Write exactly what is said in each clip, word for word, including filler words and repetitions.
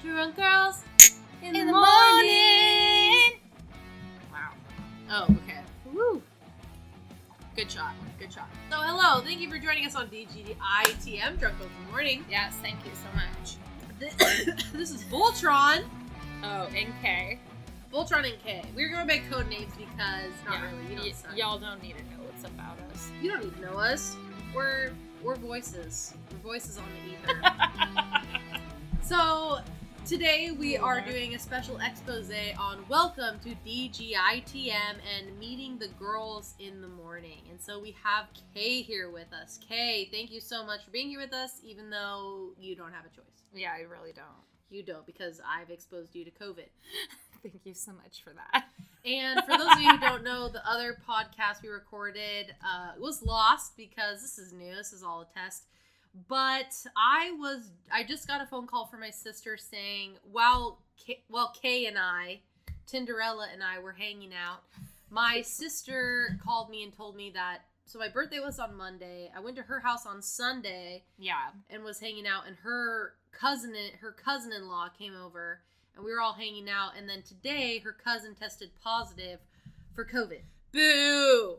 Drunk girls in, in the, the morning. morning. Wow. Oh, okay. Woo. Good shot. Good shot. So, hello. Thank you for joining us on D G I T M, Drunk Girls in the Morning. Yes, thank you so much. This, this is Voltron. Oh, and K. Voltron and K. We're going by code names because, not Yeah. really, you don't Y- suck. y'all don't need to know what's about us. You don't need to know us. We're, we're voices. We're voices on the ether. So, today we are doing a special expose on welcome to D G I T M and meeting the girls in the morning. And so we have Kay here with us. Kay, thank you so much for being here with us, even though you don't have a choice. Yeah, I really don't. You don't, because I've exposed you to COVID. Thank you so much for that. And for those of you who don't know, the other podcast we recorded uh, was lost because this is new. This is all a test. But I was, I just got a phone call from my sister saying, while, Kay, well, Kay and I, Tinderella and I were hanging out, my sister called me and told me that, so my birthday was on Monday. I went to her house on Sunday. Yeah. And was hanging out, and her cousin, her cousin-in-law came over, and we were all hanging out. And then today, her cousin tested positive for COVID. Boo!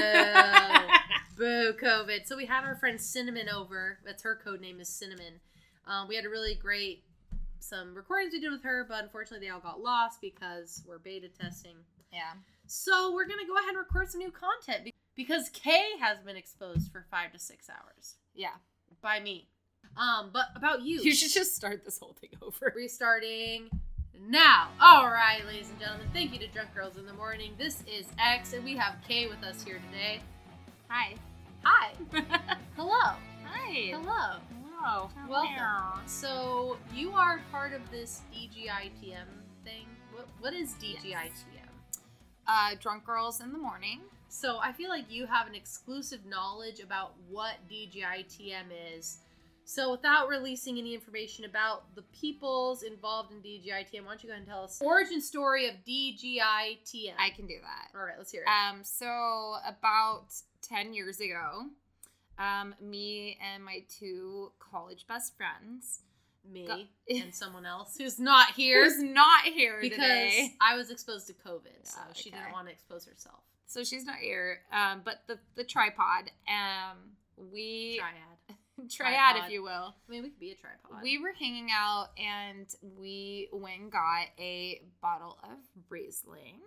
Boo! Boo, COVID. So we had our friend Cinnamon over. That's her code name is Cinnamon. Um, we had a really great, some recordings we did with her, but unfortunately they all got lost because we're beta testing. Yeah. So we're going to go ahead and record some new content be- because Kay has been exposed for five to six hours. Yeah. By me. Um, but about you. You should just start this whole thing over. Restarting now. All right, ladies and gentlemen, thank you to Drunk Girls in the Morning. This is X, and we have Kay with us here today. Hi. Hi. Hello. Hi. Hello. Hello. Welcome. So you are part of this D G I T M thing. What What is D G I T M? Yes. Uh, Drunk Girls in the Morning. So I feel like you have an exclusive knowledge about what D G I T M is. So without releasing any information about the peoples involved in D G I T M, why don't you go ahead and tell us the origin story of D G I T M? I can do that. All right, let's hear it. Um, so about ten years ago, um, me and my two college best friends, Me Go- and someone else who's not here. who's not here because today. I was exposed to COVID, so Yeah, she okay. didn't want to expose herself. So she's not here. Um, but the the tripod, um, we Triad. triad, Tripod. if you will. I mean, we could be a tripod. We were hanging out and we went and got a bottle of Riesling.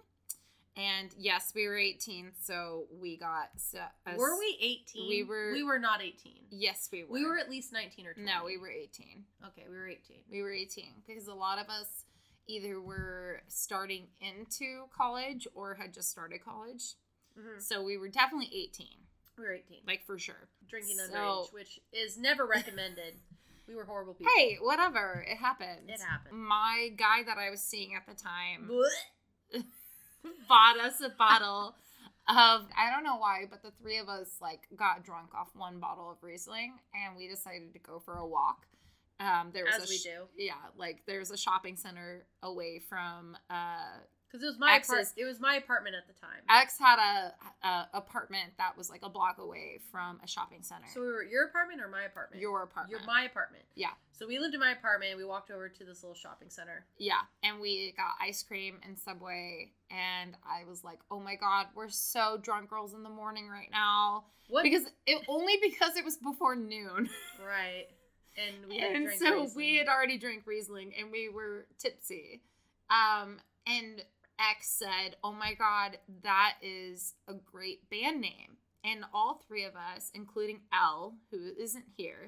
And yes, we were eighteen, so we got. So, a, were we eighteen? We were. We were not eighteen. Yes, we were. We were at least nineteen or twenty. No, we were eighteen. Okay, we were eighteen. We were eighteen because a lot of us either were starting into college or had just started college. Mm-hmm. So we were definitely eighteen. We were eighteen. Like, for sure. Drinking So- underage, which is never recommended. We were horrible people. Hey, whatever. It happened. It happened. My guy that I was seeing at the time Blech. bought us a bottle of, I don't know why, but the three of us, like, got drunk off one bottle of Riesling, and we decided to go for a walk. Um, there was As a we sh- do. Yeah, like, there's a shopping center away from, uh, Because it was my X's- apart- it was my apartment at the time. X had a, a apartment that was, like, a block away from a shopping center. So we were at your apartment or my apartment? Your apartment. Your my apartment. Yeah. So we lived in my apartment. We walked over to this little shopping center. Yeah, and we got ice cream and Subway, and I was like, "Oh my god, we're so drunk girls in the morning right now." What? Because it only because it was before noon, Right. And we had and drank so Riesling. we had already drank Riesling, and we were tipsy. Um, and X said, "Oh my god, that is a great band name," and all three of us, including Elle, who isn't here.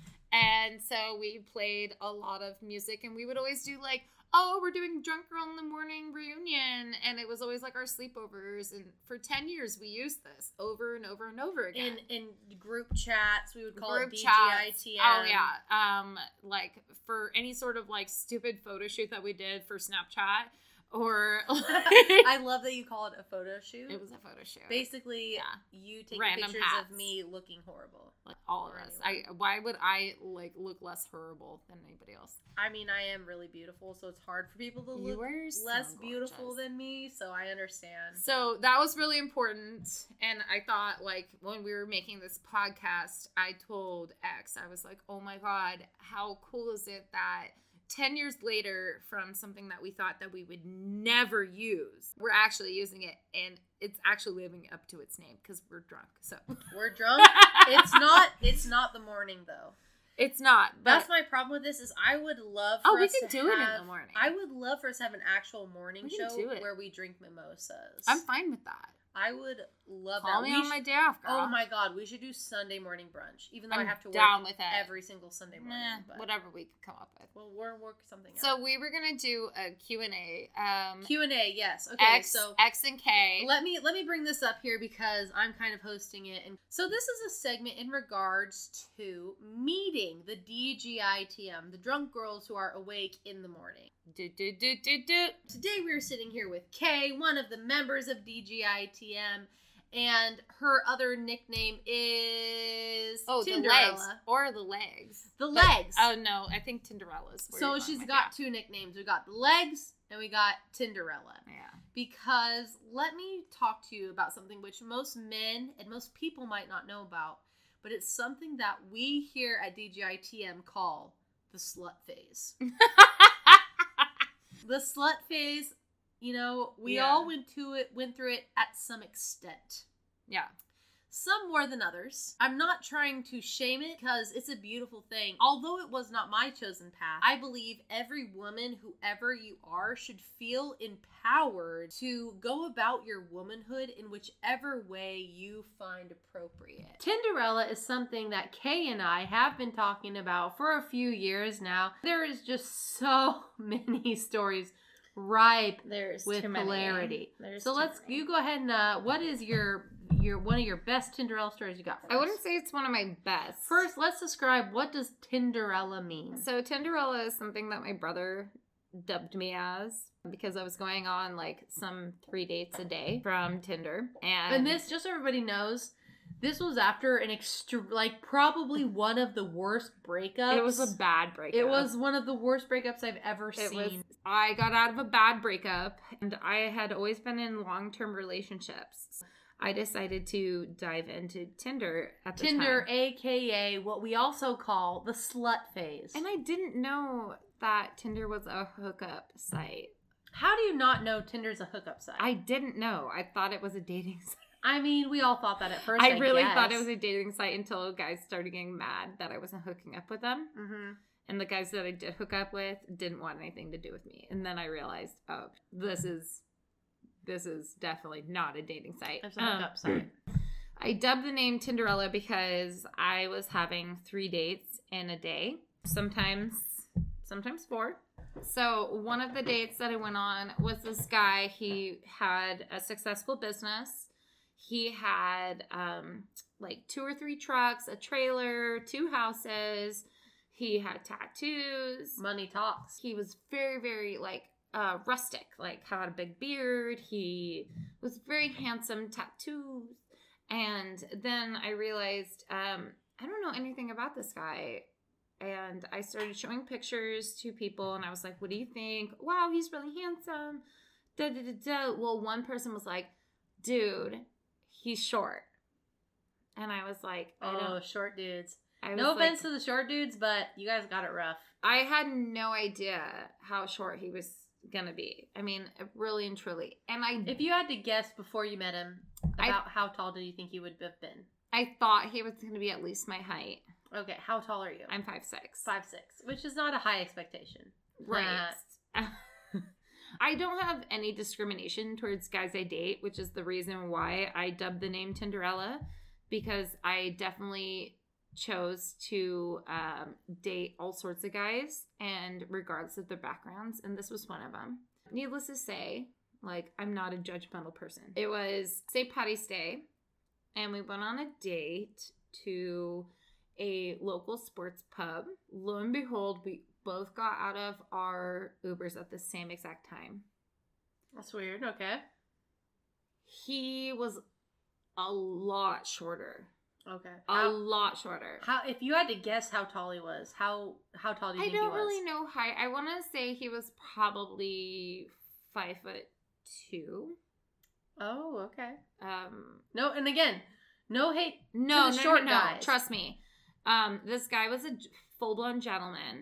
And so we played a lot of music, and we would always do like, oh, we're doing Drunk Girl in the Morning reunion. And it was always like our sleepovers. And for ten years, we used this over and over and over again. in in group chats, we would call Group it D G I chats. T M. Oh, yeah. Um, like for any sort of like stupid photo shoot that we did for Snapchat. Or I love that you call it a photo shoot. It was a photo shoot. Basically, Yeah. you take Random pictures hats. of me looking horrible. Like all of Or us. anyone. I why would I like look less horrible than anybody else? I mean, I am really beautiful, so it's hard for people to You look are so less beautiful gorgeous. than me, so I understand. So that was really important. And I thought, like, when we were making this podcast, I told X, I was like, oh my God, how cool is it that ten years later, from something that we thought that we would never use, we're actually using it, and it's actually living up to its name because we're drunk. So we're drunk. It's not. It's not the morning though. It's not. That's my problem with this. Is I would love. For oh, we us can to do have, it in the morning. I would love for us to have an actual morning We can show do it. where we drink mimosas. I'm fine with that. I would love Call that. me We on sh- my day off, girl. Oh my god, we should do Sunday morning brunch. Even though I'm I have to work down with it. every single Sunday morning. Nah, but whatever we can come up with. We'll, we'll work something out. So we were gonna do a Q and A. Um, Q and A, yes. Okay, X, so X and K. let me let me bring this up here because I'm kind of hosting it, and so this is a segment in regards to meeting the D G I T M, the drunk girls who are awake in the morning. Do, do, do, do, do. Today we are sitting here with Kay, one of the members of D G I T M. And her other nickname is Oh, Tinderella. the legs. Or the legs. The But- legs. Oh, no. I think Tinderella's where So you're she's going got with two nicknames. We got the legs and we got Tinderella. that. Yeah. Because let me talk to you about something which most men and most people might not know about, but it's something that we here at D G I T M call the slut phase. The slut phase, you know, we Yeah. all went to it, went through it at some extent. Yeah. Some more than others. I'm not trying to shame it because it's a beautiful thing. Although it was not my chosen path, I believe every woman, whoever you are, should feel empowered to go about your womanhood in whichever way you find appropriate. Tinderella is something that Kay and I have been talking about for a few years now. There is just so many stories ripe There's with too many. hilarity. There's So too let's many. you go ahead and uh, what is your your one of your best Tinderella stories you got for I us? wouldn't say it's one of my best. First, let's describe what does Tinderella mean. So Tinderella is something that my brother dubbed me as because I was going on like some three dates a day from Tinder. And, And this, just so everybody knows, this was after an extra, like probably one of the worst breakups. it was a bad breakup. It was one of the worst breakups I've ever It seen. was, I got out of a bad breakup and I had always been in long-term relationships. I decided to dive into Tinder at the Tinder, time. aka what we also call the slut phase. And I didn't know that Tinder was a hookup site. How do you not know Tinder's a hookup site? I didn't know. I thought it was a dating site. I mean, we all thought that at first. I I really guess. thought it was a dating site until guys started getting mad that I wasn't hooking up with them. Mm-hmm. And the guys that I did hook up with didn't want anything to do with me. And then I realized, oh, this is this is definitely not a dating site. It's a hookup Um, site. I dubbed the name Tinderella because I was having three dates in a day, sometimes sometimes four. So one of the dates that I went on was this guy. He had a successful business. He had um, like two or three trucks, a trailer, two houses. He had tattoos. Money talks. He was very, very like uh, rustic, like had a big beard. He was very handsome, tattoos. And then I realized um, I don't know anything about this guy. And I started showing pictures to people, and I was like, what do you think? Wow, he's really handsome. Da, da, da, da. Well, one person was like, dude, he's short. And I was like, I Oh, don't. short dudes. I was No like, offense to the short dudes, but you guys got it rough. I had no idea how short he was gonna be. I mean, really and truly. And I, If you had to guess before you met him I- about how tall do you think he would have been? I thought he was gonna be at least my height. Okay, how tall are you? I'm five six. five six, which is not a high expectation. Right. I don't have any discrimination towards guys I date, which is the reason why I dubbed the name Tinderella, because I definitely chose to um, date all sorts of guys, and regardless of their backgrounds, and this was one of them. Needless to say, like, I'm not a judgmental person. It was Saint Patty's Day, and we went on a date to a local sports pub. Lo and behold, we both got out of our Ubers at the same exact time. That's weird. Okay. He was a lot shorter. Okay. A How, lot shorter. how if you had to guess how tall he was, how how tall do you I think he don't was? really know height. I want to say he was probably five foot two. Oh, okay. Um, No, and again, no hate. no, the no, short no, no. guys. Trust me. Um, this guy was a full blown gentleman.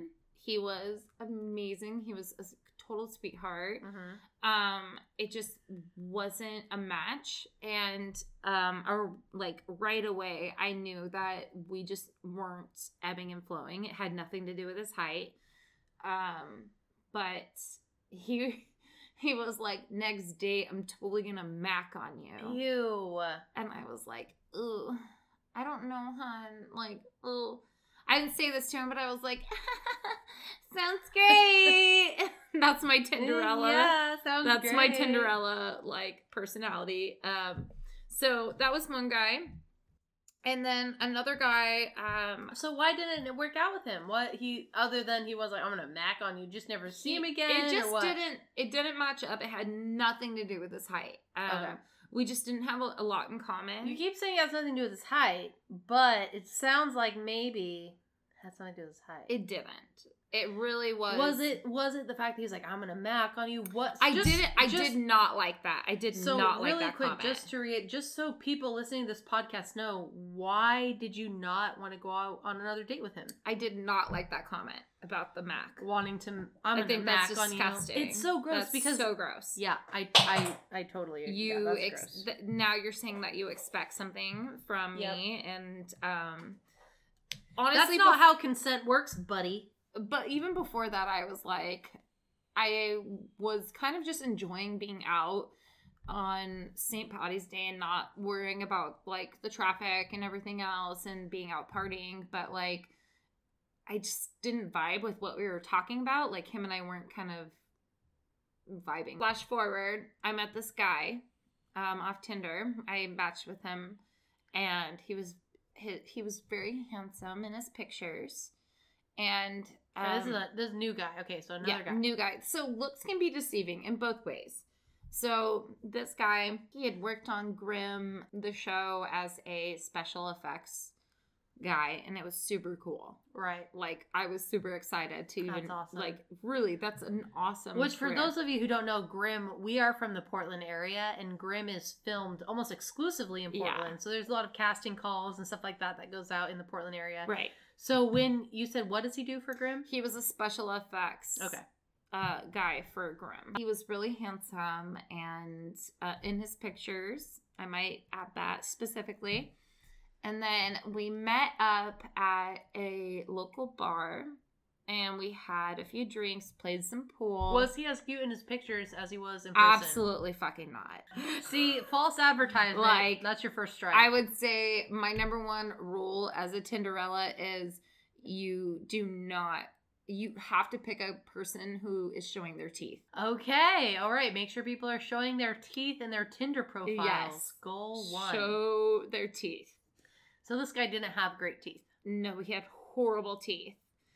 He was amazing. He was a total sweetheart. Mm-hmm. Um, it just wasn't a match. And um, or like right away, I knew that we just weren't ebbing and flowing. It had nothing to do with his height. Um, but he he was like, next date, I'm totally gonna mac on you. Ew. And I was like, ooh, I don't know, hon. Like, ooh. I didn't say this to him, but I was like, sounds great. That's my Tinderella. Yeah, sounds That's great. my Tinderella, like, personality. Um, so that was one guy. And then another guy, um, So why didn't it work out with him? What he other than he was like, I'm gonna mac on you, just never see him again. It just or what? didn't. It didn't match up. It had nothing to do with his height. Um, Okay. We just didn't have a, a lot in common. You keep saying it has nothing to do with his height, but it sounds like maybe it has something to do with his height. It didn't. It really was. Was it? Was it the fact that he's like, I'm gonna mac on you? What? I just- didn't. I just- did not like that. I did So not like really that quick, comment. just to re- just so people listening to this podcast know, why did you not want to go out on another date with him? I did not like that comment about the Mac. Wanting to, I'm I gonna think mac that's on you. disgusting. It's so gross That's because so gross. yeah, I I I totally agree. You yeah, that's ex- gross. th- now you're saying that you expect something from Yep. me, and um, honestly, That's not bef- how consent works, buddy. But even before that, I was like, I was kind of just enjoying being out on Saint Patty's Day and not worrying about like the traffic and everything else and being out partying. But like, I just didn't vibe with what we were talking about. Like him and I weren't kind of vibing. Flash forward, I met this guy um, off Tinder. I matched with him, and he was he, he was very handsome in his pictures. And um, So this is a this new guy. Okay, so another yeah, guy. new guy. So looks can be deceiving in both ways. So this guy, he had worked on Grimm, the show, as a special effects guy, and it was super cool. Right. Like I was super excited to That's even awesome. like really. That's an awesome. Which, for career. those of you who don't know, Grimm, we are from the Portland area, and Grimm is filmed almost exclusively in Yeah. Portland. So there's a lot of casting calls and stuff like that that goes out in the Portland area. right, So when you said, what does he do for Grimm? he was a special effects Okay. uh, guy for Grimm. He was really handsome, and uh, in his pictures, I might add that specifically. And then we met up at a local bar, and we had a few drinks, played some pool. Was he as cute in his pictures as he was in person? Absolutely fucking not. See, false advertisement. Like, that's your first strike. I would say my number one rule as a Tinderella is you do not, you have to pick a person who is showing their teeth. Okay, all right. Make sure people are showing their teeth in their Tinder profiles. Yes. Goal one. Show their teeth. So this guy didn't have great teeth. No, he had horrible teeth.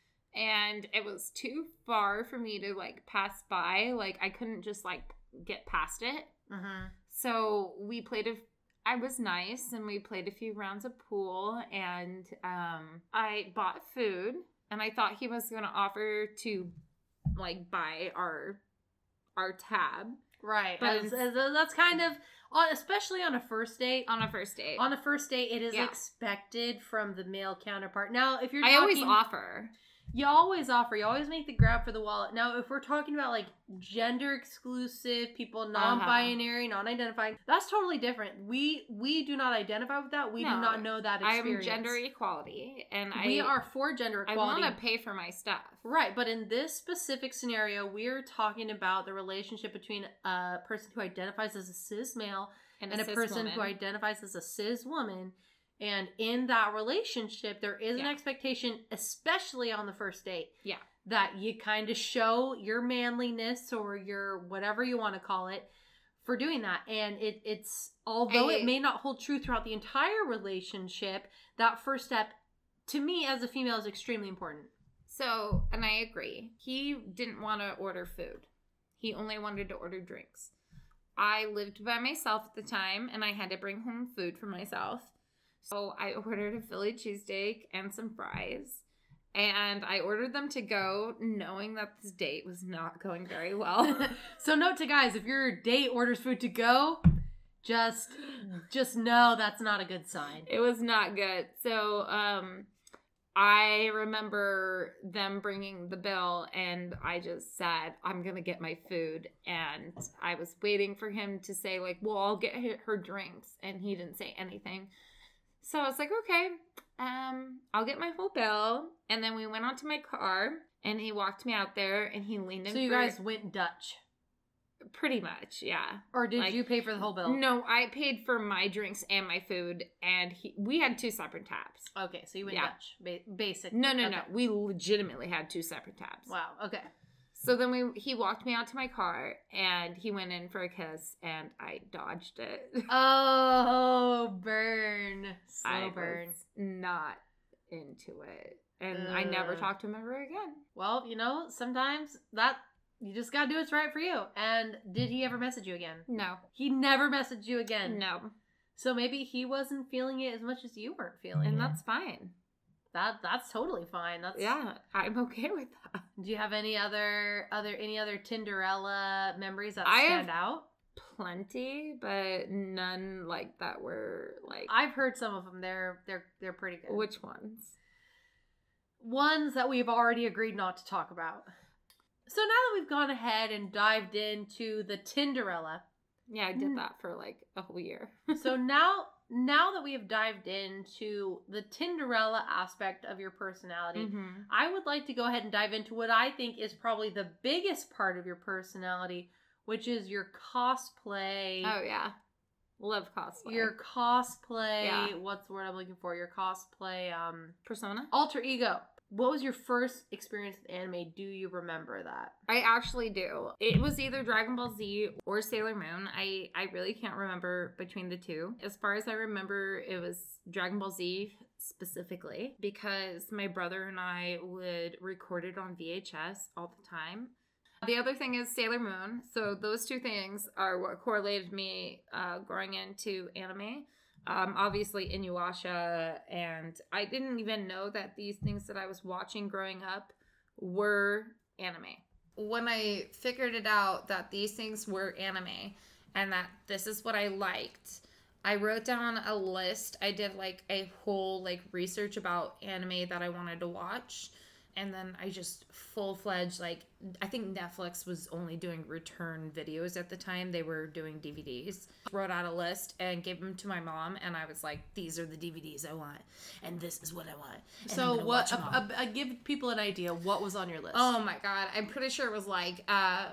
And it was too far for me to like pass by. Like I couldn't just like get past it. Mm-hmm. So we played a I was nice and we played a few rounds of pool, and um I bought food, and I thought he was going to offer to like buy our our tab Right. But As- it's- as- that's kind of, on, especially on a first date. on a first date. On a first date, it is Yeah. expected from the male counterpart. Now, if you're I talking, always offer. you always offer, you always make the grab for the wallet. Now, if we're talking about like gender exclusive people, non-binary, non-identifying, that's totally different. We we do not identify with that. We No. do not know that I experience. am gender equality, and I We are for gender I equality. want to pay for my stuff. Right, but in this specific scenario, we're talking about the relationship between a person who identifies as a cis male and a cis person woman. who identifies as a cis woman. And in that relationship, there is an Yeah. expectation, especially on the first date, Yeah. that you kind of show your manliness or your whatever you want to call it for doing that. And it, it's, although I- it may not hold true throughout the entire relationship, that first step, to me as a female, is extremely important. So, and I agree. He didn't want to order food. He only wanted to order drinks. I lived by myself at the time, and I had to bring home food for myself. So I ordered a Philly cheesesteak and some fries. And I ordered them to go, knowing that this date was not going very well. So note to guys, if your date orders food to go, just just know that's not a good sign. It was not good. So, um, I remember them bringing the bill, and I just said, I'm going to get my food. And I was waiting for him to say, like, well, I'll get her drinks. And he didn't say anything. So I was like, okay, um, I'll get my whole bill. And then we went onto my car, and he walked me out there, and he leaned in. So you for, guys went Dutch? Pretty much, yeah. Or did like, you pay for the whole bill? No, I paid for my drinks and my food, and he, we had two separate tabs. Okay, so you went yeah. Dutch, ba- basically. No, no, okay. no. We legitimately had two separate tabs. Wow, okay. So then we he walked me out to my car, and he went in for a kiss, and I dodged it. Oh, burn. Slow I burn. was not into it. And uh, I never talked to him ever again. Well, you know, sometimes that... You just gotta do what's right for you. And did he ever message you again? No. He never messaged you again? No. So maybe he wasn't feeling it as much as you weren't feeling and it. And that's fine. That that's totally fine. That's Yeah, I'm okay with that. Do you have any other other any other Tinderella memories that I stand have out? Plenty, but none like that were like I've heard some of them. They're they're they're pretty good. Which ones? Ones that we've already agreed not to talk about. So now that we've gone ahead and dived into the Tinderella. Yeah, I did that for like a whole year. So now now that we have dived into the Tinderella aspect of your personality, mm-hmm. I would like to go ahead and dive into what I think is probably the biggest part of your personality, which is your cosplay. Oh, yeah. Love cosplay. Your cosplay. Yeah. What's the word I'm looking for? Your cosplay. Um, persona? Alter ego. What was your first experience with anime? Do you remember that? I actually do. It was either Dragon Ball Z or Sailor Moon. I, I really can't remember between the two. As far as I remember, it was Dragon Ball Z specifically because my brother and I would record it on V H S all the time. The other thing is Sailor Moon. So those two things are what correlated me uh, growing into anime. Um, obviously Inuyasha, and I didn't even know that these things that I was watching growing up were anime. When I figured it out that these things were anime and that this is what I liked, I wrote down a list. I did like a whole like research about anime that I wanted to watch. And then I just full-fledged, like, I think Netflix was only doing return videos at the time. They were doing D V Ds. Wrote out a list and gave them to my mom. And I was like, these are the D V Ds I want. And this is what I want. And so what, a, a, a, give people an idea. What was on your list? Oh, my God. I'm pretty sure it was, like, uh,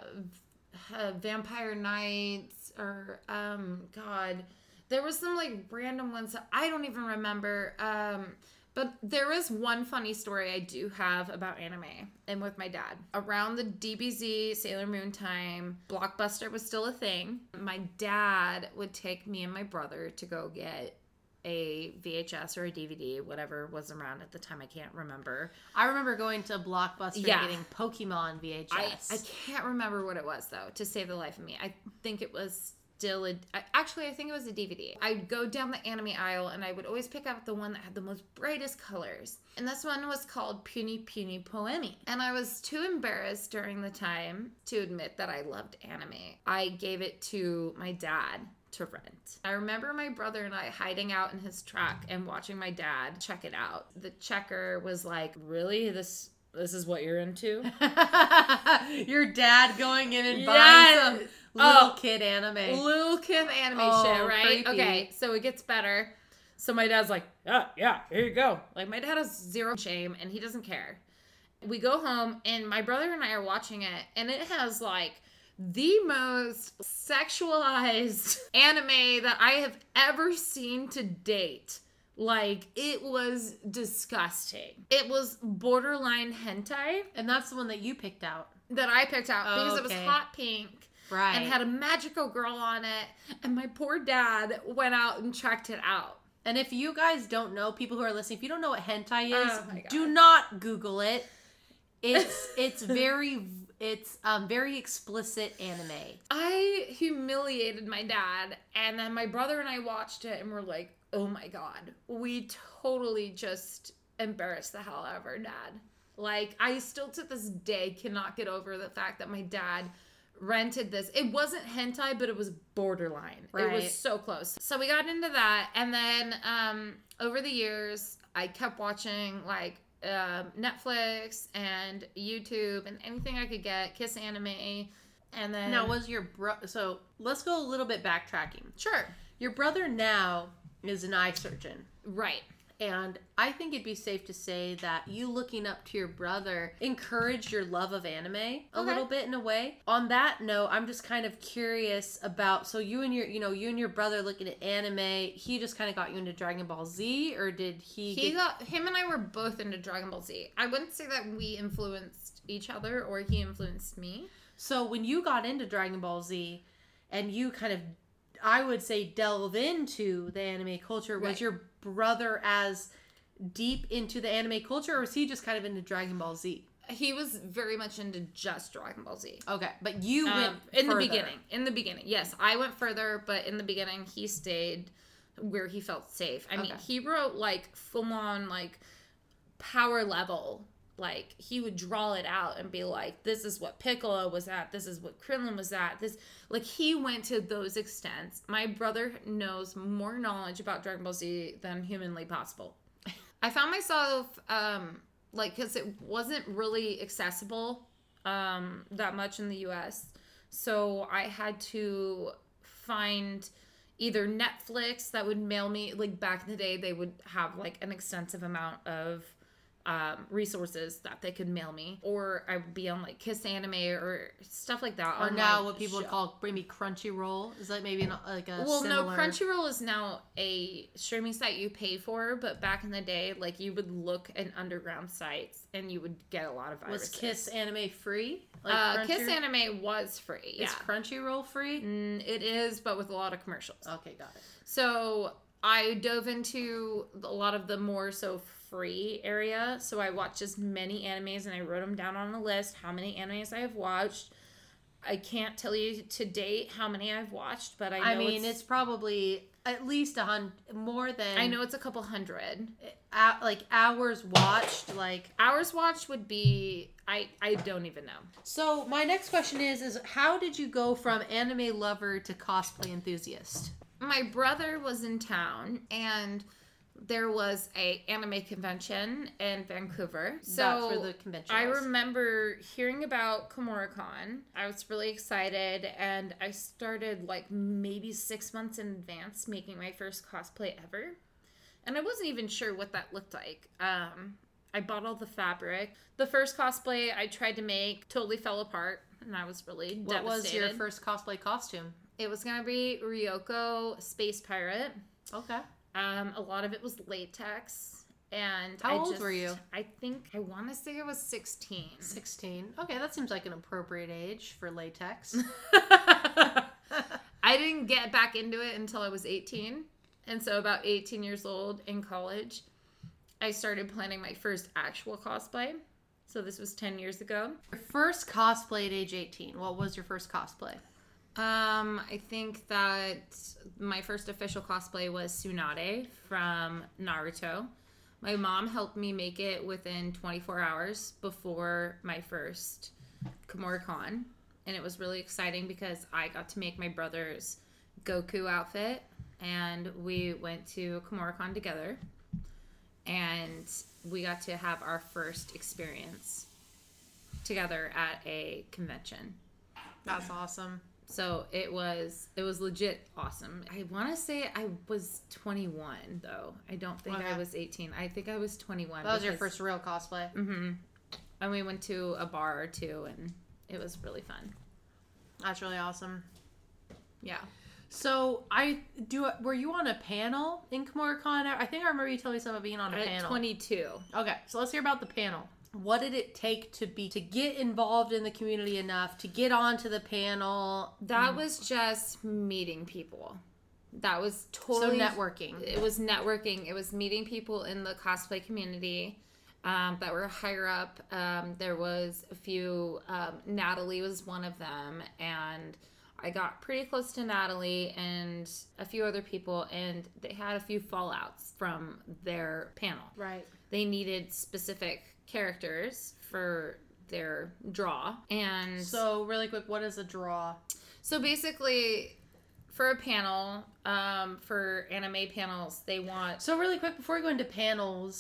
uh, Vampire Nights or, um, God. There was some, like, random ones that I don't even remember. Um... But there is one funny story I do have about anime and with my dad. Around the D B Z Sailor Moon time, Blockbuster was still a thing. My dad would take me and my brother to go get a V H S or a D V D, whatever was around at the time. I can't remember. I remember going to Blockbuster yeah. and getting Pokemon V H S. I, I can't remember what it was, though, to save the life of me. I think it was... Still a, actually, I think it was a D V D. I'd go down the anime aisle and I would always pick out the one that had the most brightest colors. And this one was called Puny Puny Poemi. And I was too embarrassed during the time to admit that I loved anime. I gave it to my dad to rent. I remember my brother and I hiding out in his truck and watching my dad check it out. The checker was like, really? This... This is what you're into? Your dad going in and yes. buying some little oh, kid anime. Little kid anime oh, shit, right? Creepy. Okay, so it gets better. So my dad's like, yeah, yeah, here you go. Like, my dad has zero shame, and he doesn't care. We go home, and my brother and I are watching it, and it has, like, the most sexualized anime that I have ever seen to date. Like, it was disgusting. It was borderline hentai. And that's the one that you picked out. That I picked out oh, because okay. it was hot pink. Right. And had a magical girl on it. And my poor dad went out and checked it out. And if you guys don't know, people who are listening, if you don't know what hentai is, oh do not Google it. It's it's very it's um very explicit anime. I humiliated my dad, and then my brother and I watched it and we're like, oh my God, we totally just embarrassed the hell out of our dad. Like, I still to this day cannot get over the fact that my dad rented this. It wasn't hentai, but it was borderline. Right. It was so close. So we got into that, and then um, over the years, I kept watching, like, um, Netflix and YouTube and anything I could get, Kiss Anime, and then Now, was your bro? So let's go a little bit backtracking. sure, Your brother now is an eye surgeon. right. And I think it'd be safe to say that you looking up to your brother encouraged your love of anime a Okay. little bit in a way. On that note, I'm just kind of curious about, so you and your, you know, you and your brother looking at anime, he just kind of got you into Dragon Ball Z, or did he He get, got him and I were both into Dragon Ball Z. I wouldn't say that we influenced each other or he influenced me. so when you got into Dragon Ball Z and you kind of, I would say, delve into the anime culture, was Right. your brother as deep into the anime culture, or was he just kind of into Dragon Ball Z? He was very much into just Dragon Ball Z. Okay, but you Um, went in further. the beginning. In the beginning, yes, I went further, but in the beginning, he stayed where he felt safe. I mean, Okay. he wrote like full on like power level. Like he would draw it out and be like, "This is what Piccolo was at. This is what Krillin was at." This like he went to those extents. My brother knows more knowledge about Dragon Ball Z than humanly possible. I found myself um like because it wasn't really accessible um that much in the U S, so I had to find either Netflix that would mail me, like back in the day they would have like an extensive amount of um resources that they could mail me, or I would be on like Kiss Anime or stuff like that, Or on, now like, what people would show- call maybe Crunchyroll. Is that maybe not like a well, similar... no, Crunchyroll is now a streaming site you pay for, but back in the day, like you would look at underground sites and you would get a lot of Was viruses. Kiss Anime free? Like uh, Kiss Crunchy- Anime was free. Yeah, Is Crunchyroll free? Mm, it is, but with a lot of commercials. Okay, got it. So I dove into a lot of the more so free area. So I watched as many animes and I wrote them down on a list, how many animes I have watched. I can't tell you to date how many I've watched, but I know I mean, it's, it's probably at least a hundred, more than... I know it's a couple hundred. Uh, like hours watched, like... Hours watched would be, I, I don't even know. So my next question is, is how did you go from anime lover to cosplay enthusiast? My brother was in town and there was a anime convention in Vancouver. So That's where the convention I was. remember hearing about KomuraCon. I was really excited and I started like maybe six months in advance making my first cosplay ever. And I wasn't even sure what that looked like. Um, I bought all the fabric. The first cosplay I tried to make totally fell apart and I was really What was devastated. your first cosplay costume? It was going to be Ryoko, Space Pirate. Okay. Um, a lot of it was latex, and How I old just, were you? I think I want to say I was sixteen. sixteen. Okay, that seems like an appropriate age for latex. I didn't get back into it until I was eighteen, and so about eighteen years old in college, I started planning my first actual cosplay. So this was ten years ago. Your first cosplay at age eighteen. What was your first cosplay? Um, I think that my first official cosplay was Tsunade from Naruto. My mom helped me make it within twenty-four hours before my first KomuraCon. And it was really exciting because I got to make my brother's Goku outfit. And we went to KomuraCon together. And we got to have our first experience together at a convention. That's awesome. So it was it was legit awesome. I want to say I was twenty-one though. I don't think Okay. I was eighteen. I think I was twenty-one. That was your because- first real cosplay. Mhm. And we went to a bar or two, and it was really fun. That's really awesome. Yeah. So I do. Were you on a panel in KomuraCon? I think I remember you telling me something about being on a At panel. twenty-two. Okay, so let's hear about the panel. What did it take to be to get involved in the community enough to get onto the panel? That was just meeting people. That was totally So networking. It was networking. It was meeting people in the cosplay community um, that were higher up. Um, there was a few. Um, Natalie was one of them, and I got pretty close to Natalie and a few other people, and they had a few fallouts from their panel. Right. They needed specific characters for their draw, and So really quick, what is a draw? so basically, for a panel, um, for anime panels, they want. So really quick, before we go into panels,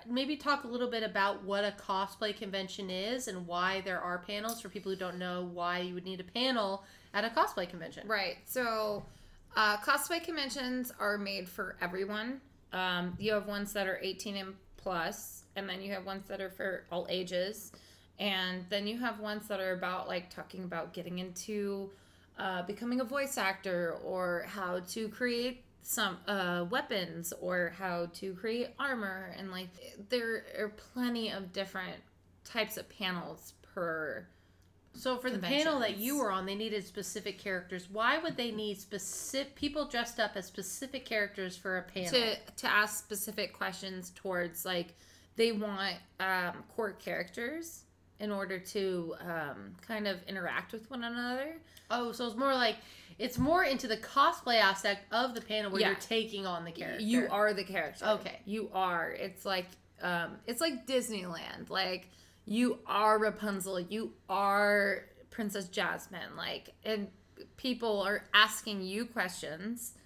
maybe talk a little bit about what a cosplay convention is and why there are panels for people who don't know why you would need a panel at a cosplay convention. Right. So uh, cosplay conventions are made for everyone. Um, you have ones that are eighteen and plus, and then you have ones that are for all ages. And then you have ones that are about like talking about getting into uh, becoming a voice actor, or how to create some uh, weapons, or how to create armor. And like there are plenty of different types of panels per. So for the panel that you were on, they needed specific characters. Why would they need specific people dressed up as specific characters for a panel? To to ask specific questions towards, like, they want um, core characters in order to um, kind of interact with one another. Oh, so it's more like, it's more into the cosplay aspect of the panel where Yeah. you're taking on the character. You are the character. Okay. You are. It's like um, it's like Disneyland. Like, you are Rapunzel. You are Princess Jasmine. Like, and people are asking you questions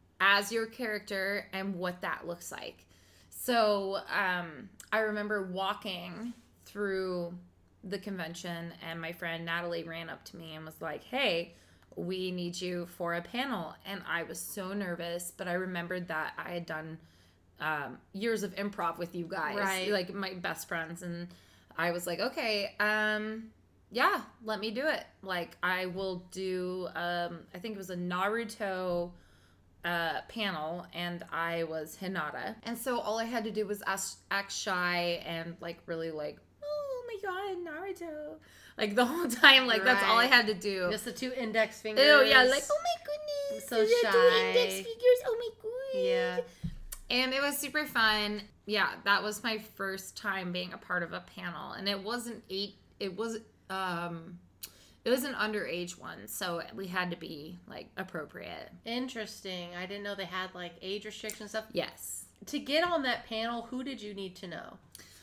as your character and what that looks like. So um, I remember walking through the convention, and my friend Natalie ran up to me and was like, hey, we need you for a panel. And I was so nervous, but I remembered that I had done um, years of improv with you guys, Right. like my best friends. And I was like, okay, um, yeah, let me do it. Like, I will do, um, I think it was a Naruto uh, panel, and I was Hinata. And so all I had to do was ask, act shy and like really like, oh my god, Naruto. Like the whole time, like that's all I Right. had to do. Just the two index fingers. Oh yeah, like, oh my goodness, So those are shy. two index fingers. Oh my god. Yeah. And it was super fun. Yeah, that was my first time being a part of a panel, and it wasn't eight. It was um, it was an underage one, so we had to be like appropriate. Interesting. I didn't know they had like age restrictions and stuff. Yes. To get on that panel, who did you need to know?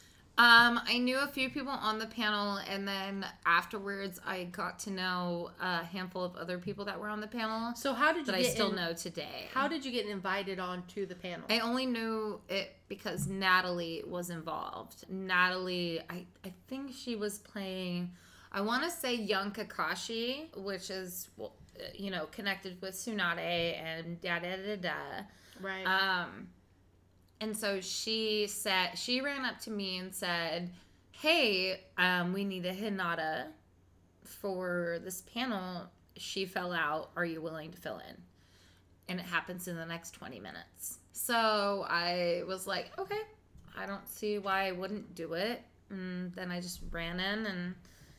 Um, I knew a few people on the panel, and then afterwards, I got to know a handful of other people that were on the panel So how did you that I get still in- know today. How did you get invited on to the panel? I only knew it because Natalie was involved. Natalie, I, I think she was playing, I want to say young Kakashi, which is, well, you know, connected with Tsunade and da da da da. Right. Um, and so she said, she ran up to me and said, hey, um, we need a Hinata for this panel. She fell out. Are you willing to fill in? And it happens in the next twenty minutes. So I was like, okay, I don't see why I wouldn't do it. And then I just ran in and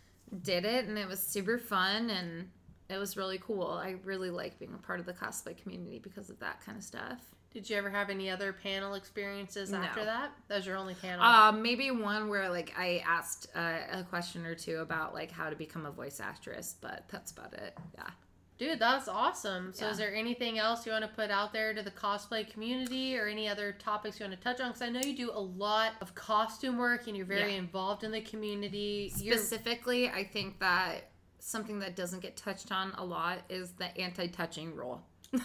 did it, and it was super fun, and it was really cool. I really like being a part of the cosplay community because of that kind of stuff. Did you ever have any other panel experiences No. after that? That was your only panel? Um, maybe one where like I asked uh, a question or two about like how to become a voice actress, but that's about it. Yeah. Dude, that's awesome. So Yeah. is there anything else you want to put out there to the cosplay community, or any other topics you want to touch on? Because I know you do a lot of costume work and you're very Yeah. involved in the community. You're- Specifically, I think that something that doesn't get touched on a lot is the anti-touching rule.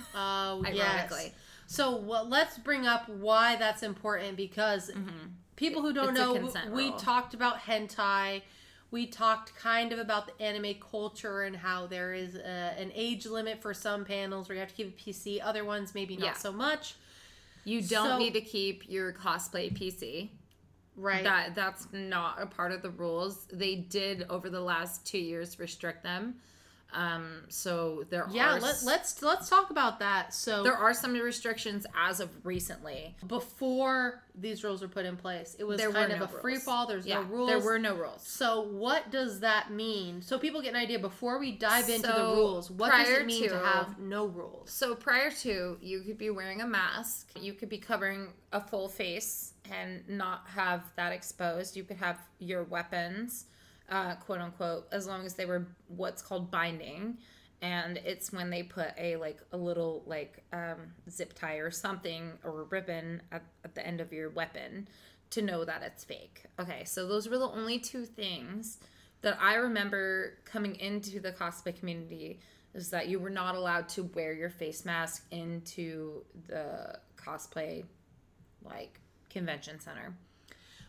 Oh, yes. Ironically. So well, let's bring up why that's important, because Mm-hmm. people who don't It's a know, consent we rule. talked about hentai. We talked kind of about the anime culture and how there is a, an age limit for some panels where you have to keep it P C. Other ones, maybe not Yeah. so much. You don't So- need to keep your cosplay P C. Right. That that's not a part of the rules. They did over the last two years restrict them. Um, so there yeah, are let, s- let's let's talk about that. So there are some restrictions as of recently. before these rules were put in place, it was There were kind of no a free rules. fall. There's Yeah, no rules. there were no rules. So what does that mean? So people get an idea before we dive into the So, rules. What does prior it mean to, to- have no rules? So prior to, you could be wearing a mask, you could be covering a full face and not have that exposed. You could have your weapons, uh, quote unquote, as long as they were what's called binding. And it's when they put a like a little like um, zip tie or something or a ribbon at, at the end of your weapon to know that it's fake. Okay, so those were the only two things that I remember coming into the cosplay community, is that you were not allowed to wear your face mask into the cosplay like convention center.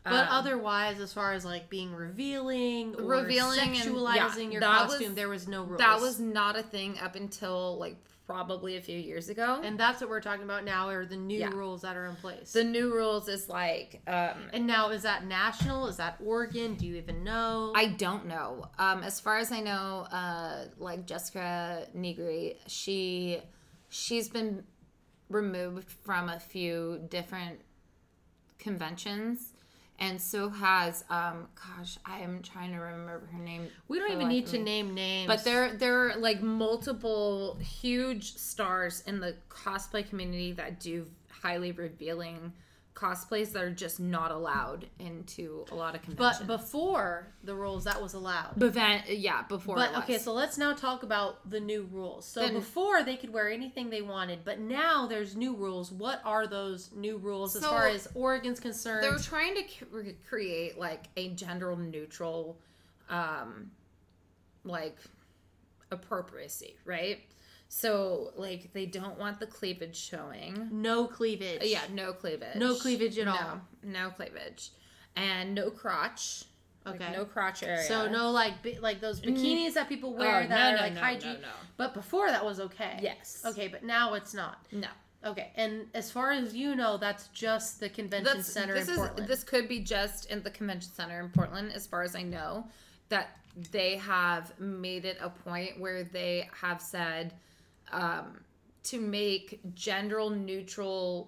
But Um, otherwise, as far as like being revealing or Revealing and- sexualizing yeah, your that costume, was- there was no rules. that was not a thing up until like probably a few years ago. and that's what we're talking about now, are the new Yeah. rules that are in place. The new rules is like, um, and now, is that national? Is that Oregon? Do you even know? I don't know. Um, as far as I know, uh, like Jessica Negri, she she's been removed from a few different conventions, and so has um, gosh, I am trying to remember her name. we don't for the even life need of to me. name names. But there, there are like multiple huge stars in the cosplay community that do highly revealing cosplays that are just not allowed into a lot of conventions. But before the rules, that was allowed. But then, yeah, before. But it was. okay, so let's now talk about the new rules. So Then- before they could wear anything they wanted, but now there's new rules. What are those new rules as So, far as Oregon's concerned? they're trying to cre- create like a gender neutral, um, like appropriacy, right? So like they don't want the cleavage showing. No cleavage. Yeah, no cleavage. No cleavage at no, all. No cleavage, and no crotch. Like, Okay. no crotch area. So no like bi- like those bikinis that people wear Oh, that no, are no, like no, hygiene. no, no. But before that was okay. Yes. Okay, but now it's not. No. Okay, and as far as you know, that's just the convention That's, center this in is Portland. this could be just in the convention center in Portland, as far as I know, that they have made it a point where they have said um, to make gender neutral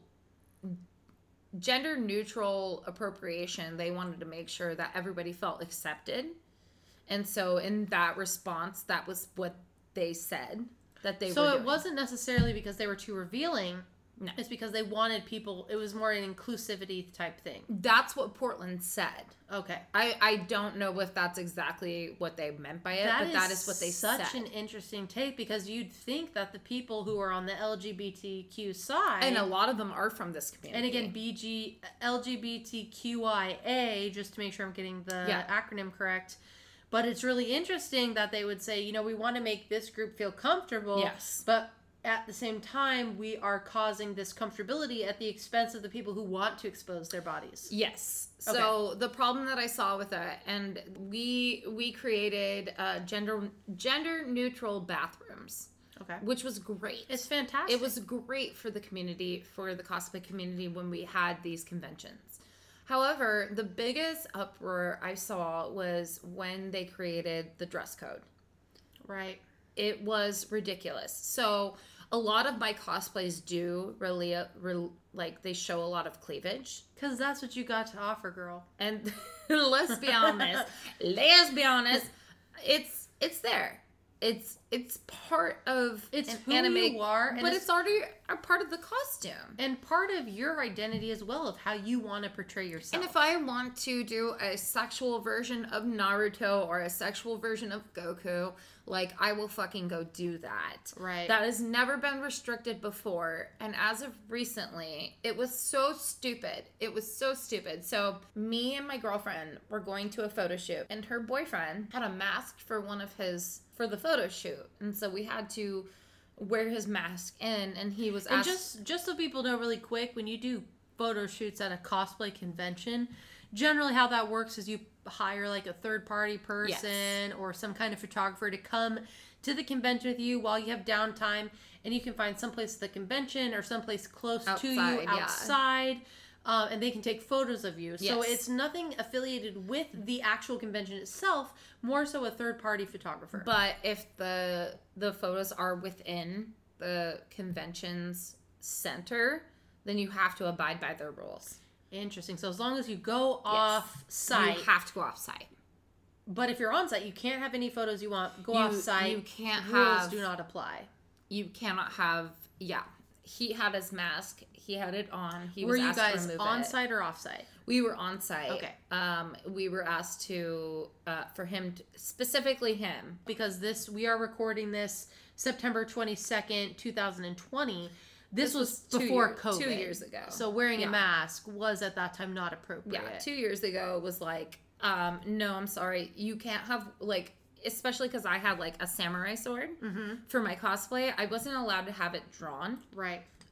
gender neutral appropriation. They wanted to make sure that everybody felt accepted, and so in that response, that was what they said that they so were it doing. wasn't necessarily because they were too revealing. No. It's because they wanted people. It was more an inclusivity type thing. That's what Portland said. Okay. I, I don't know if that's exactly what they meant by it, but that is what they such said. an interesting take, because you'd think that the people who are on the L G B T Q side, And a lot of them are from this community. and again, B G L G B T Q I A, just to make sure I'm getting the Yeah. acronym correct. But it's really interesting that they would say, you know, we want to make this group feel comfortable. Yes. But at the same time, we are causing this comfortability at the expense of the people who want to expose their bodies. Yes. So the problem that I saw with it, and we we created uh, gender gender neutral bathrooms, Okay. which was great. It's fantastic. It was great for the community, for the cosplay community when we had these conventions. However, the biggest uproar I saw was when they created the dress code. right. It was ridiculous. So a lot of my cosplays do really, re, like, they show a lot of cleavage. Because that's what you got to offer, girl. And let's be honest, let's be honest, it's it's there. It's it's part of It's an who anime, you are, and but it's- it's already a part of the costume. And part of your identity as well, of how you want to portray yourself. And if I want to do a sexual version of Naruto or a sexual version of Goku, like, I will fucking go do that. Right. That has never been restricted before. And as of recently, it was so stupid. It was so stupid. So me and my girlfriend were going to a photo shoot, and her boyfriend had a mask for one of his, for the photo shoot. And so we had to wear his mask in, and he was And asked... just just so people know really quick, when you do photo shoots at a cosplay convention, generally how that works is you hire like a third party person Yes. or some kind of photographer to come to the convention with you while you have downtime, and you can find someplace at the convention or someplace close to you Outside, yeah. outside. Um, and they can take photos of you. So Yes. it's nothing affiliated with the actual convention itself, more so a third party photographer. But if the the photos are within the convention's center, then you have to abide by their rules. Interesting. So as long as you go off site, You have to go off site. but if you're on site, you can't have any photos you want. Go You- off site. you can't Rules have- do not apply. You cannot have yeah. He had his mask. He had it on. He Were was you asked guys to remove on it. site or off site? We were on site. Okay. Um, we were asked to uh, for him to, specifically him. Because this, we are recording this September twenty-second, twenty twenty. This, This was, was two before year- COVID. two years ago. So wearing Yeah. a mask was at that time not appropriate. Yeah, two years ago it was like, um, no, I'm sorry, you can't have like, especially because I had like a samurai sword Mm-hmm. for my cosplay. I wasn't allowed to have it drawn. Right.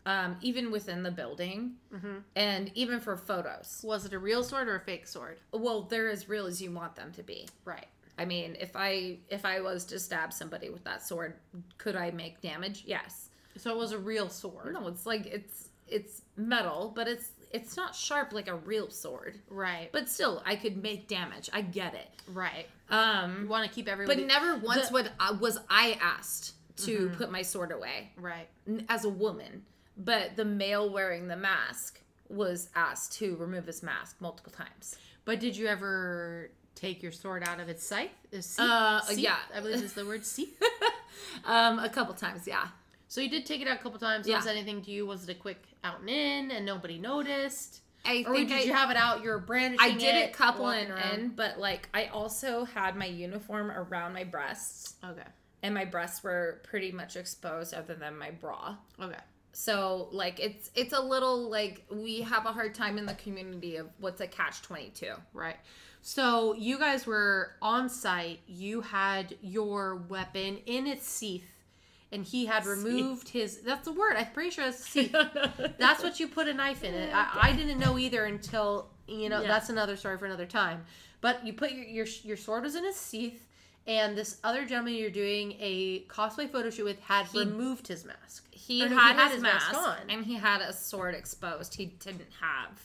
um, even within the building, Mm-hmm. and even for photos. Was it a real sword or a fake sword? Well, they're as real as you want them to be. Right. I mean, if I if I was to stab somebody with that sword, could I make damage? Yes. So it was a real sword. No, it's like it's it's metal, but it's it's not sharp like a real sword. Right. But still, I could make damage. I get it. Right. Um, You want to keep everybody. but never once the- would uh, was I asked to Mhm. put my sword away Right. n- as a woman. But the male wearing the mask was asked to remove his mask multiple times. But did you ever take your sword out of its scythe? Is seat? Uh, Seat? yeah. I believe is the word seat. um, a couple times, yeah. So you did take it out a couple times. Yeah. Was anything to you? Was it a quick out and in and nobody noticed? I Or think did I, you have it out? You're brandishing I did it, it couple walking and around? in, but like I also had my uniform around my breasts, Okay. and my breasts were pretty much exposed other than my bra. Okay. So like it's it's a little like we have a hard time in the community of what's a catch twenty-two. Right. So you guys were on site. You had your weapon in its sheath, and he had removed his. That's the word. I'm pretty sure it's sheath. That's what you put a knife in it. I, I didn't know either until you know. Yeah. That's another story for another time. But you put your your your sword was in its sheath, and this other gentleman you're doing a cosplay photo shoot with had He- removed his mask. He, Or no, had, his, mask, on. and he had a sword exposed. He didn't have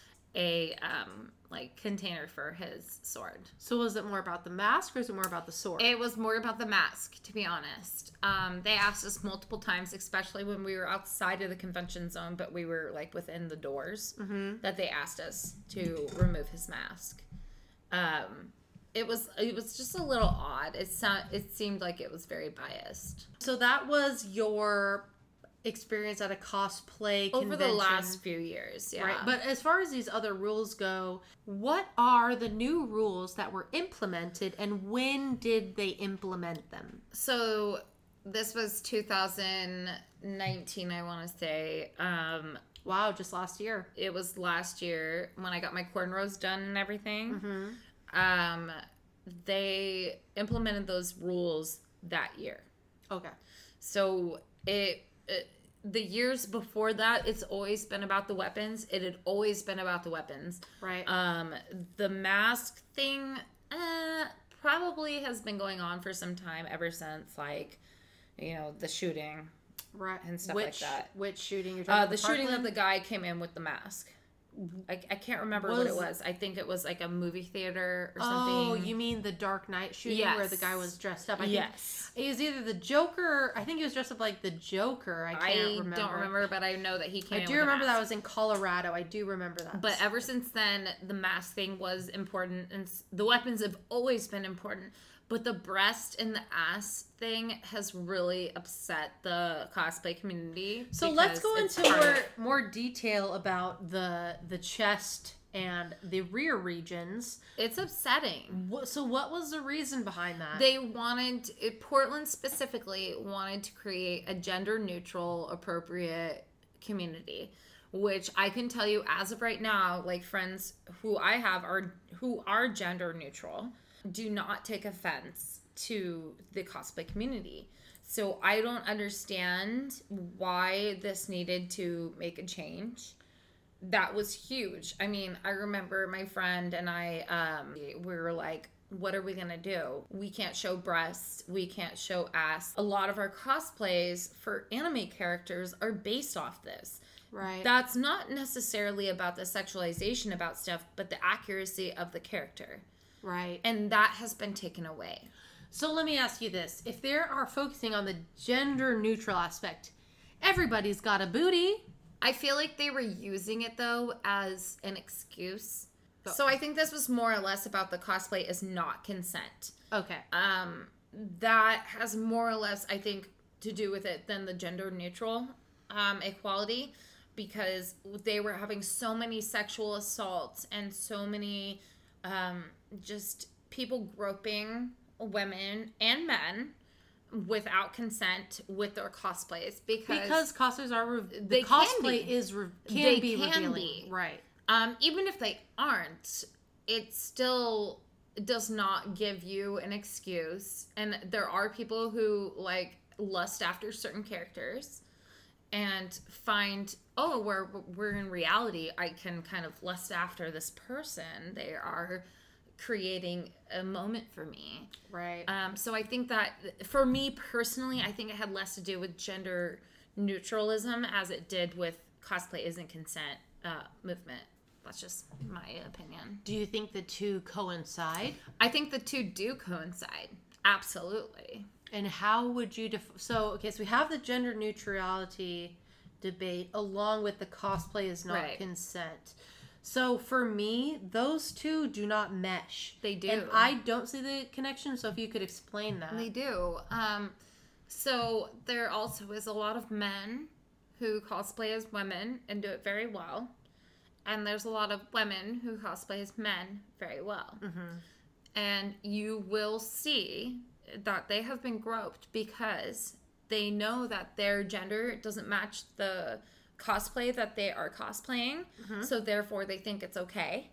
a um like container for his sword. So was it more about the mask or is it more about the sword? It was more about the mask, to be honest. Um, they asked us multiple times, especially when we were outside of the convention zone, but we were like within the doors, mm-hmm. that they asked us to remove his mask. Um, it was it was just a little odd. It sound, it seemed like it was very biased. So that was your experience at a cosplay Over convention. the last few years, yeah. Right. But as far as these other rules go, what are the new rules that were implemented and when did they implement them? So this was two thousand nineteen, I want to say. Um, Wow, just last year. it was last year when I got my cornrows done and everything. Mm-hmm. Um, they implemented those rules that year. Okay. So it, it the years before that, it's always been about the weapons. It had always been about the weapons. Right. Um, the mask thing uh, probably has been going on for some time, ever since like, you know, the shooting right. and stuff which, like that. Which shooting you're talking Uh, about? the shooting of Parkland? the guy came in with the mask. I, I can't remember what it Was- was. I think it was like a movie theater or Oh, something. you mean the Dark Knight shooting Yes. where the guy was dressed up? I Yes. think it was either the Joker. I think he was dressed up like the Joker. I I, can't remember. don't remember, but I know that he came I in do with a remember that mask. was in Colorado. I do remember that. But ever since then, the mask thing was important, and s- the weapons have always been important. But the breast and the ass thing has really upset the cosplay community. So let's because go it's into part more of- more detail about the the chest and the rear regions. It's upsetting. Wh- So what was the reason behind that? They wanted, it, Portland specifically, wanted to create a gender neutral, appropriate community. Which I can tell you, as of right now, like friends who I have are who are gender neutral, do not take offense to the cosplay community. So I don't understand why this needed to make a change. That was huge. I mean, I remember my friend and I, um, we were like, what are we going to do? We can't show breasts. We can't show ass. A lot of our cosplays for anime characters are based off this. right. That's not necessarily about the sexualization about stuff, but the accuracy of the character. right. And that has been taken away. So let me ask you this. If they are focusing on the gender neutral aspect, everybody's got a booty. I feel like they were using it, though, as an excuse. Oh. So I think this was more or less about the cosplay is not consent. Okay. Um, that has more or less, I think, to do with it than the gender neutral um, equality, because they were having so many sexual assaults and so many um, just people groping women and men without consent with their cosplays because, Because cosplays are re- the They can cosplay be. is re- can They be can revealing. be. Right. um, even if they aren't, it still does not give you an excuse. And there are people who like lust after certain characters, and find, oh, we're, we're in reality, I can kind of lust after this person. They are creating a moment for me. Right. Um, so I think that for me personally, I think it had less to do with gender neutralism as it did with cosplay isn't consent uh, movement. That's just my opinion. Do you think the two coincide? I think the two do coincide. Absolutely. And how would you def- so okay, so we have the gender neutrality debate along with the cosplay is not Right. consent. So for me, those two do not mesh. They do. And I don't see the connection, so if you could explain that. They do. Um, so there also is a lot of men who cosplay as women and do it very well. And there's a lot of women who cosplay as men very well. Mm-hmm. And you will see that they have been groped because they know that their gender doesn't match the cosplay that they are cosplaying. Mm-hmm. So therefore they think it's okay.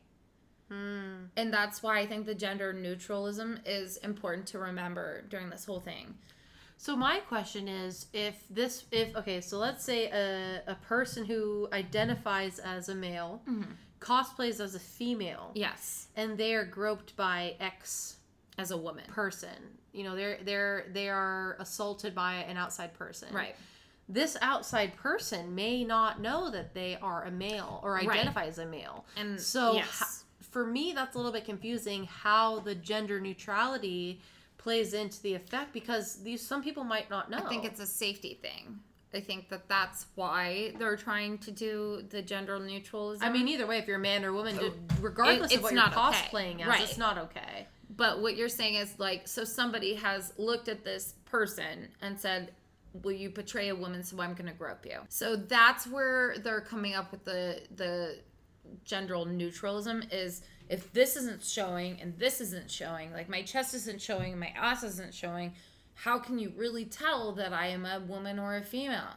Mm. And that's why I think the gender neutralism is important to remember during this whole thing. So my question is, if this, if, okay, so let's say a, a person who identifies as a male Mm-hmm. cosplays as a female. Yes. And they are groped by X As a woman. person. You know, they're they're they are assaulted by an outside person. Right. This outside person may not know that they are a male or Right. identify as a male. And So yes. ho- for me, that's a little bit confusing how the gender neutrality plays into the effect, because these some people might not know. I think it's a safety thing. I think that that's why they're trying to do the gender neutralism. I mean, either way, if you're a man or woman, to- regardless It- of what it's you're not okay. cosplaying as, Right. it's not okay. But what you're saying is, like, so somebody has looked at this person and said, will you portray a woman, so I'm going to grope you. So that's where they're coming up with the the gender neutralism is, if this isn't showing and this isn't showing, like my chest isn't showing and my ass isn't showing, how can you really tell that I am a woman or a female?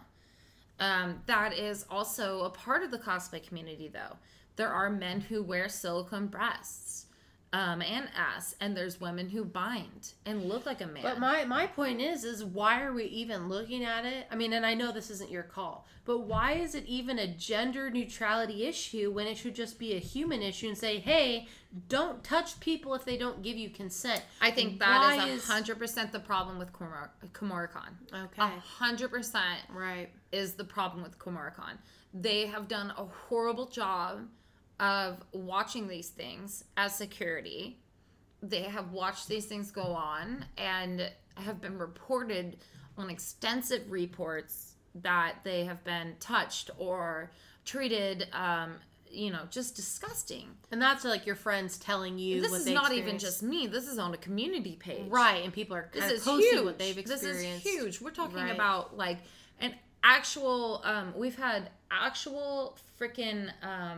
Um, that is also a part of the cosplay community, though. There are men who wear silicone breasts um, and ass, and there's women who bind and look like a man. But my, my point is, is why are we even looking at it? I mean, and I know this isn't your call, but why is it even a gender neutrality issue when it should just be a human issue and say, hey, don't touch people if they don't give you consent? I think that Why is one hundred percent the problem with Komura- KomuraCon. Okay. one hundred percent Right. is the problem with KomuraCon. They have done a horrible job of watching these things as security. They have watched these things go on and have been reported on extensive reports that they have been touched or treated, um, you know, just disgusting. And that's like your friends telling you This what is they not even experienced. just me. This is on a community page. Right, and people are This kind of is posting huge. what they've This experienced. is huge. We're talking Right. about like an actual, um, we've had actual freaking, um,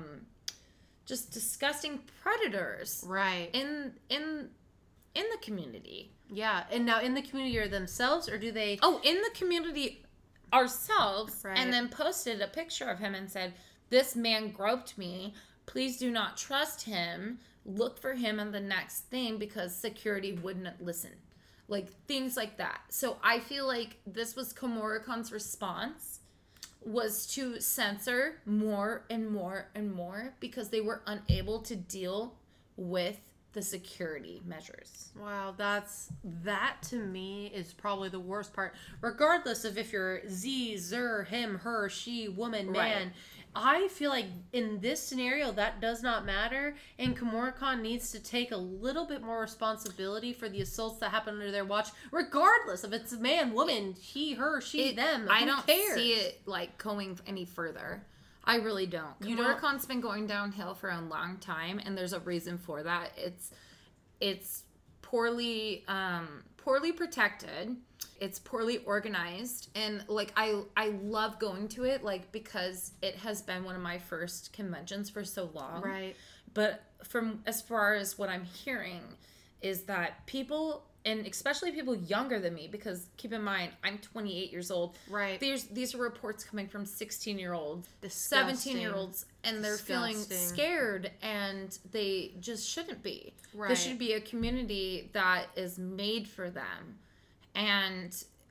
just disgusting predators Right. in in in the community. Yeah. And now in the community are themselves, or do they... Oh, in the community ourselves, Right. and then posted a picture of him and said, "This man groped me. Please do not trust him. Look for him in the next thing because security wouldn't listen." Like things like that. So I feel like this was KomuraCon's response, was to censor more and more and more because they were unable to deal with the security measures. Wow, that's that to me is probably the worst part. Regardless of if you're Z, Zer, him, her, she, woman, man, Right. I feel like in this scenario that does not matter, and KomuraCon needs to take a little bit more responsibility for the assaults that happen under their watch, regardless if it's a man, woman, he, her, she, It- them. I who don't cares? see it like going any further. I really don't. You don't- KomuraCon's been going downhill for a long time, and there's a reason for that. It's it's poorly um, poorly protected. It's poorly organized, and like I I love going to it, like because it has been one of my first conventions for so long. Right. But from as far as what I'm hearing is that people, and especially people younger than me, because keep in mind I'm twenty-eight years old. Right. There's these are reports coming from sixteen year olds, Disgusting. seventeen year olds, and they're feeling Disgusting. scared, and they just shouldn't be. Right. This should be a community that is made for them. And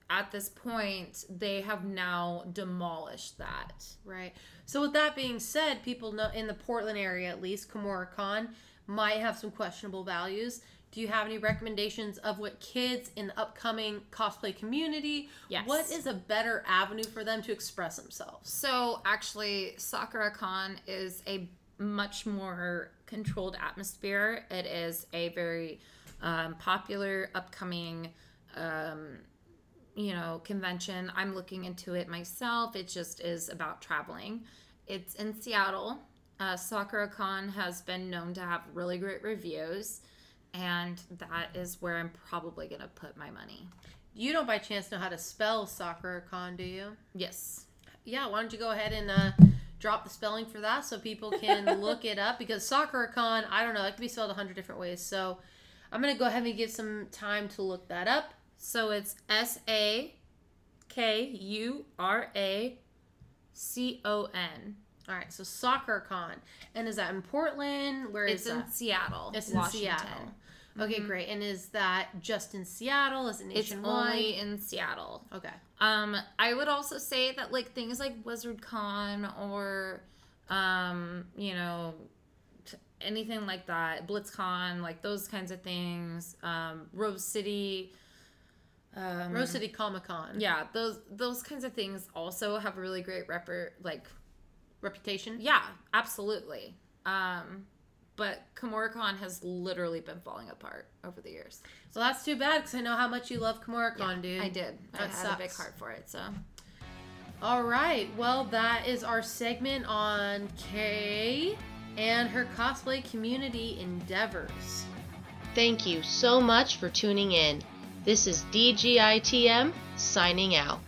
at this point, they have now demolished that. Right. So with that being said, people know in the Portland area, at least, Kimura Con might have some questionable values. Do you have any recommendations of what kids in the upcoming cosplay community, Yes. what is a better avenue for them to express themselves? So actually, Sakura Con is a much more controlled atmosphere. It is a very um, popular upcoming, um, you know, convention. I'm looking into it myself. It just is about traveling. It's in Seattle. Uh, Sakura Con has been known to have really great reviews. And that is where I'm probably going to put my money. You don't by chance know how to spell Sakura Con, do you? Yes. Yeah, why don't you go ahead and uh, drop the spelling for that so people can look it up? Because Sakura Con, I don't know, it can be spelled a hundred different ways. So I'm going to go ahead and give some time to look that up. So it's S A K U R A C O N. All right, so Sakura Con. And is that in Portland? Where is It's in that? Seattle. It's in Washington. Seattle. Okay, Mhm. great. And is that just in Seattle? Is it It's nationwide? only in Seattle. Okay. Um, I would also say that like things like WizardCon or, um, you know, t- anything like that, BlitzCon, like those kinds of things. Um, Rose City. Um, Rose City Comic Con. Yeah, those those kinds of things also have a really great rep like Reputation. yeah, absolutely. Um, but KimuraCon has literally been falling apart over the years. So that's too bad because I know how much you love Kimura Con, dude. I did. I That had a big sucks. heart for it, so. All right. Well, that is our segment on Kay and her cosplay community endeavors. Thank you so much for tuning in. This is D G I T M signing out.